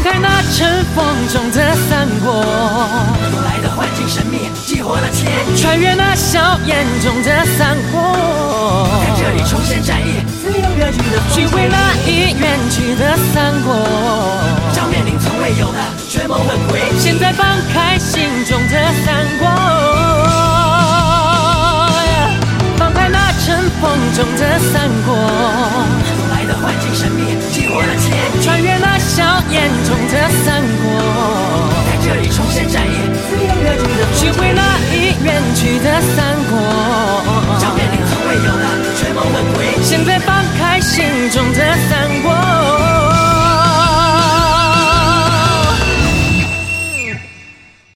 放开那尘封中的三国， 东来的幻境神秘，激活了千亿， 穿越那硝烟中的三国， 在这里重现战役，自由割据的摧毁那已远去的三国， 将面临从未有的绝梦和诡计。 现在放开心中的三国，放开那尘封中的三国， 东来的幻境神秘，激活了千亿， 穿越那硝烟中的三国， 在这里重现战役，自由割据的摧毁那已远去的三国， 将面临从未有的绝梦和诡计。 现在放开心中的三